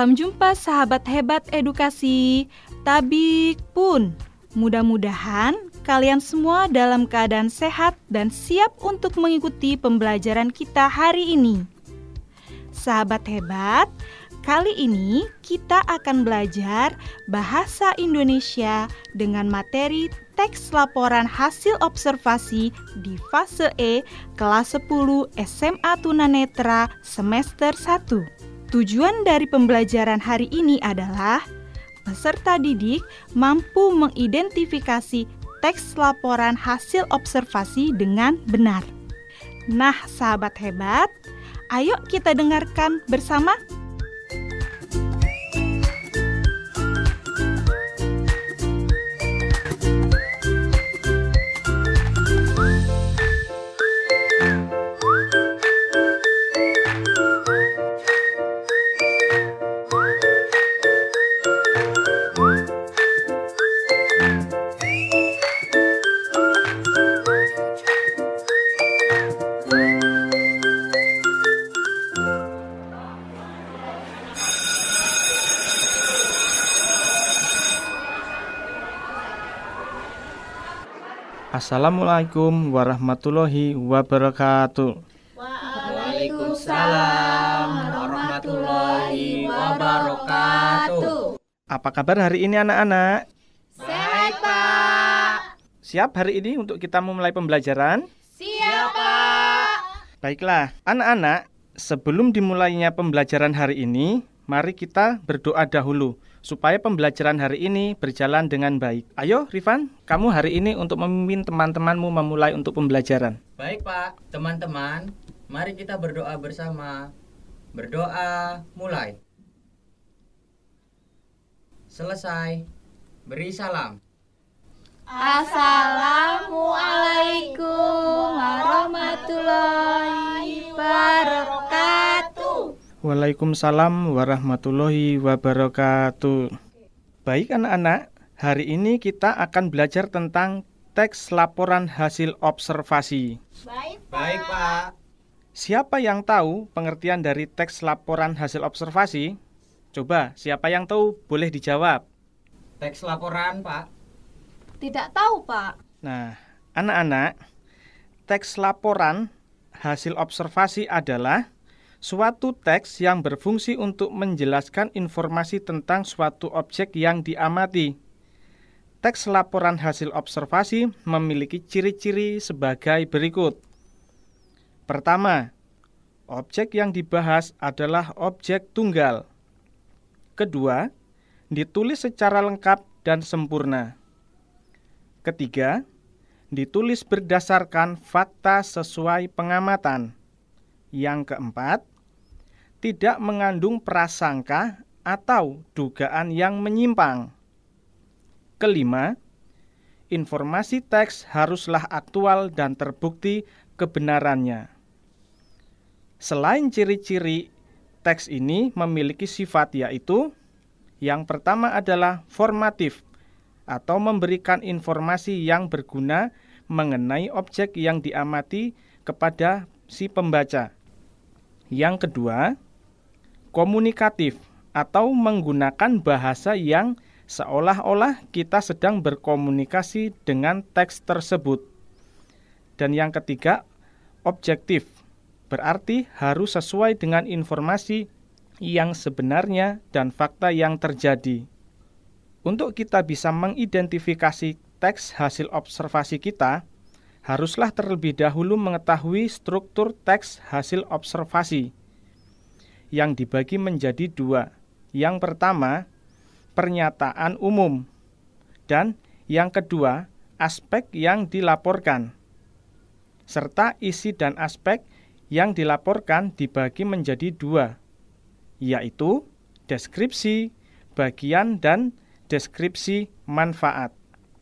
Salam jumpa sahabat hebat edukasi. Tabik pun. Mudah-mudahan kalian semua dalam keadaan sehat dan siap untuk mengikuti pembelajaran kita hari ini. Sahabat hebat, kali ini kita akan belajar bahasa Indonesia dengan materi teks laporan hasil observasi di fase E kelas 10 SMA Tunanetra semester 1. Tujuan dari pembelajaran hari ini adalah peserta didik mampu mengidentifikasi teks laporan hasil observasi dengan benar. Nah, sahabat hebat, ayo kita dengarkan bersama. Assalamualaikum warahmatullahi wabarakatuh. Waalaikumsalam warahmatullahi wabarakatuh. Apa kabar hari ini anak-anak? Sehat, Pak. Siap hari ini untuk kita memulai pembelajaran? Siap, Pak. Baiklah, anak-anak, sebelum dimulainya pembelajaran hari ini, mari kita berdoa dahulu supaya pembelajaran hari ini berjalan dengan baik. Ayo, Rifan, kamu hari ini untuk memimpin teman-temanmu memulai untuk pembelajaran. Baik, Pak. Teman-teman, mari kita berdoa bersama. Berdoa, mulai. Selesai. Beri salam. Assalamualaikum warahmatullahi wabarakatuh. Waalaikumsalam warahmatullahi wabarakatuh. Baik anak-anak, hari ini kita akan belajar tentang teks laporan hasil observasi. Baik, Pak. Siapa yang tahu pengertian dari teks laporan hasil observasi? Coba, siapa yang tahu boleh dijawab. Teks laporan, Pak. Tidak tahu, Pak. Nah, anak-anak, teks laporan hasil observasi adalah suatu teks yang berfungsi untuk menjelaskan informasi tentang suatu objek yang diamati. Teks laporan hasil observasi memiliki ciri-ciri sebagai berikut. Pertama, objek yang dibahas adalah objek tunggal. Kedua, ditulis secara lengkap dan sempurna. Ketiga, ditulis berdasarkan fakta sesuai pengamatan. Yang keempat, tidak mengandung prasangka atau dugaan yang menyimpang. Kelima, informasi teks haruslah aktual dan terbukti kebenarannya. Selain ciri-ciri, teks ini memiliki sifat yaitu yang pertama adalah formatif atau memberikan informasi yang berguna mengenai objek yang diamati kepada si pembaca. Yang kedua, komunikatif atau menggunakan bahasa yang seolah-olah kita sedang berkomunikasi dengan teks tersebut. Dan yang ketiga, objektif, berarti harus sesuai dengan informasi yang sebenarnya dan fakta yang terjadi. Untuk kita bisa mengidentifikasi teks hasil observasi kita, haruslah terlebih dahulu mengetahui struktur teks hasil observasi yang dibagi menjadi dua. Yang pertama, pernyataan umum, dan yang kedua, aspek yang dilaporkan. Serta isi dan aspek yang dilaporkan dibagi menjadi dua, yaitu deskripsi bagian dan deskripsi manfaat.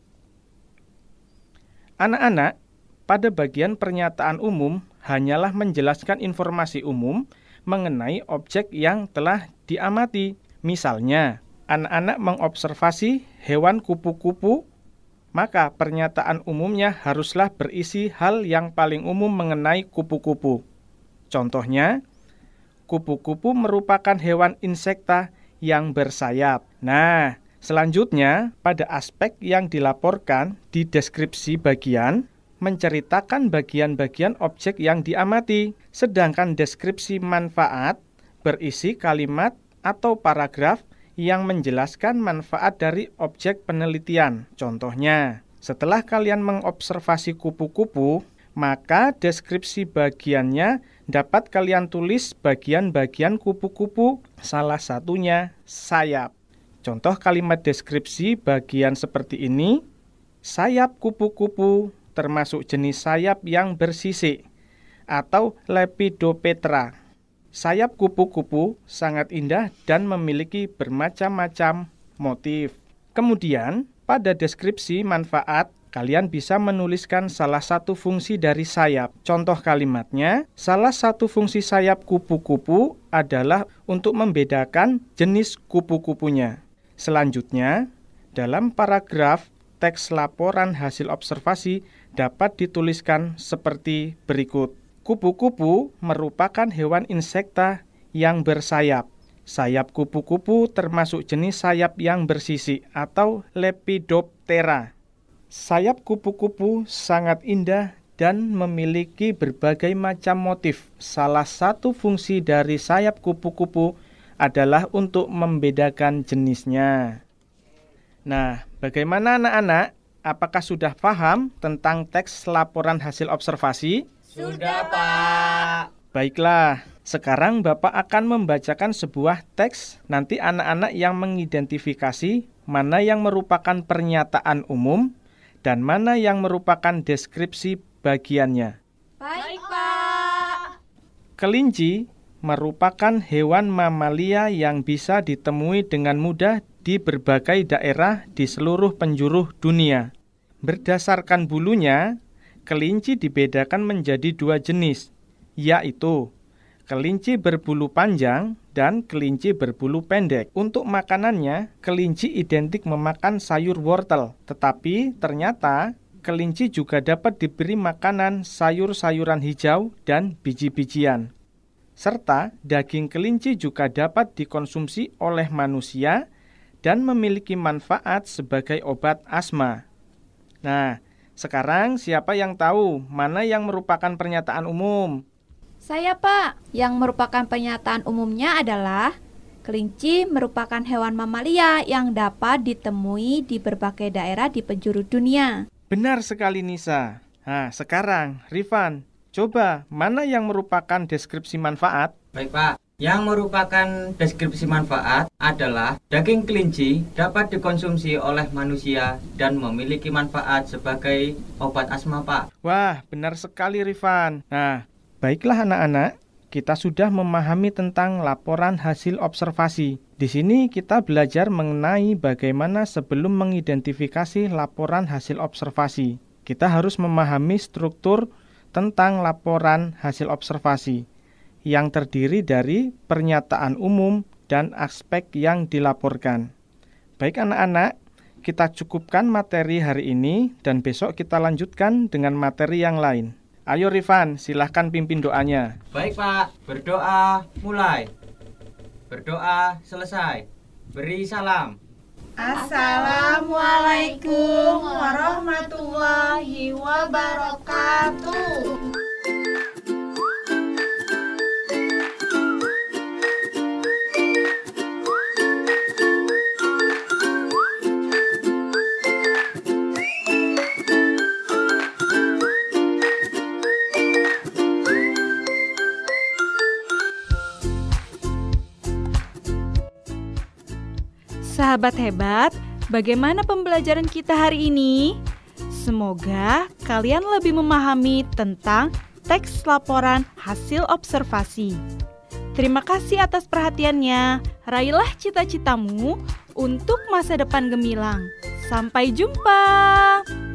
Anak-anak, pada bagian pernyataan umum hanyalah menjelaskan informasi umum mengenai objek yang telah diamati. Misalnya, anak-anak mengobservasi hewan kupu-kupu, maka pernyataan umumnya haruslah berisi hal yang paling umum mengenai kupu-kupu. Contohnya, kupu-kupu merupakan hewan insekta yang bersayap. Nah, selanjutnya pada aspek yang dilaporkan di deskripsi bagian menceritakan bagian-bagian objek yang diamati, sedangkan deskripsi manfaat berisi kalimat atau paragraf yang menjelaskan manfaat dari objek penelitian. Contohnya, setelah kalian mengobservasi kupu-kupu, maka deskripsi bagiannya dapat kalian tulis bagian-bagian kupu-kupu, salah satunya sayap. Contoh kalimat deskripsi bagian seperti ini, sayap kupu-kupu termasuk jenis sayap yang bersisik atau Lepidopetra. Sayap kupu-kupu sangat indah dan memiliki bermacam-macam motif. Kemudian, pada deskripsi manfaat, kalian bisa menuliskan salah satu fungsi dari sayap. Contoh kalimatnya, salah satu fungsi sayap kupu-kupu adalah untuk membedakan jenis kupu-kupunya. Selanjutnya, dalam paragraf teks laporan hasil observasi dapat dituliskan seperti berikut. Kupu-kupu merupakan hewan insekta yang bersayap. Sayap kupu-kupu termasuk jenis sayap yang bersisik atau Lepidoptera. Sayap kupu-kupu sangat indah dan memiliki berbagai macam motif. Salah satu fungsi dari sayap kupu-kupu adalah untuk membedakan jenisnya. Nah, bagaimana anak-anak? Apakah sudah paham tentang teks laporan hasil observasi? Sudah, Pak. Baiklah, sekarang Bapak akan membacakan sebuah teks. Nanti anak-anak yang mengidentifikasi mana yang merupakan pernyataan umum dan mana yang merupakan deskripsi bagiannya. Baik, Pak. Kelinci merupakan hewan mamalia yang bisa ditemui dengan mudah di berbagai daerah di seluruh penjuru dunia. Berdasarkan bulunya, kelinci dibedakan menjadi dua jenis, yaitu kelinci berbulu panjang dan kelinci berbulu pendek. Untuk makanannya, kelinci identik memakan sayur wortel, tetapi ternyata kelinci juga dapat diberi makanan sayur-sayuran hijau dan biji-bijian. Serta daging kelinci juga dapat dikonsumsi oleh manusia dan memiliki manfaat sebagai obat asma. Nah, sekarang siapa yang tahu mana yang merupakan pernyataan umum? Saya, Pak. Yang merupakan pernyataan umumnya adalah kelinci merupakan hewan mamalia yang dapat ditemui di berbagai daerah di penjuru dunia. Benar sekali, Nisa. Nah, sekarang Rifan, coba mana yang merupakan deskripsi manfaat? Baik, Pak. Yang merupakan deskripsi manfaat adalah daging kelinci dapat dikonsumsi oleh manusia dan memiliki manfaat sebagai obat asma, Pak. Wah, benar sekali, Rifan. Nah, baiklah anak-anak, kita sudah memahami tentang laporan hasil observasi. Di sini kita belajar mengenai bagaimana sebelum mengidentifikasi laporan hasil observasi. Kita harus memahami struktur tentang laporan hasil observasi yang terdiri dari pernyataan umum dan aspek yang dilaporkan. Baik anak-anak, kita cukupkan materi hari ini dan besok kita lanjutkan dengan materi yang lain. Ayo Rifan, silahkan pimpin doanya. Baik, Pak. Berdoa mulai. Berdoa selesai. Beri salam. Assalamualaikum warahmatullahi wabarakatuh. Sahabat hebat, bagaimana pembelajaran kita hari ini? Semoga kalian lebih memahami tentang teks laporan hasil observasi. Terima kasih atas perhatiannya. Raihlah cita-citamu untuk masa depan gemilang. Sampai jumpa.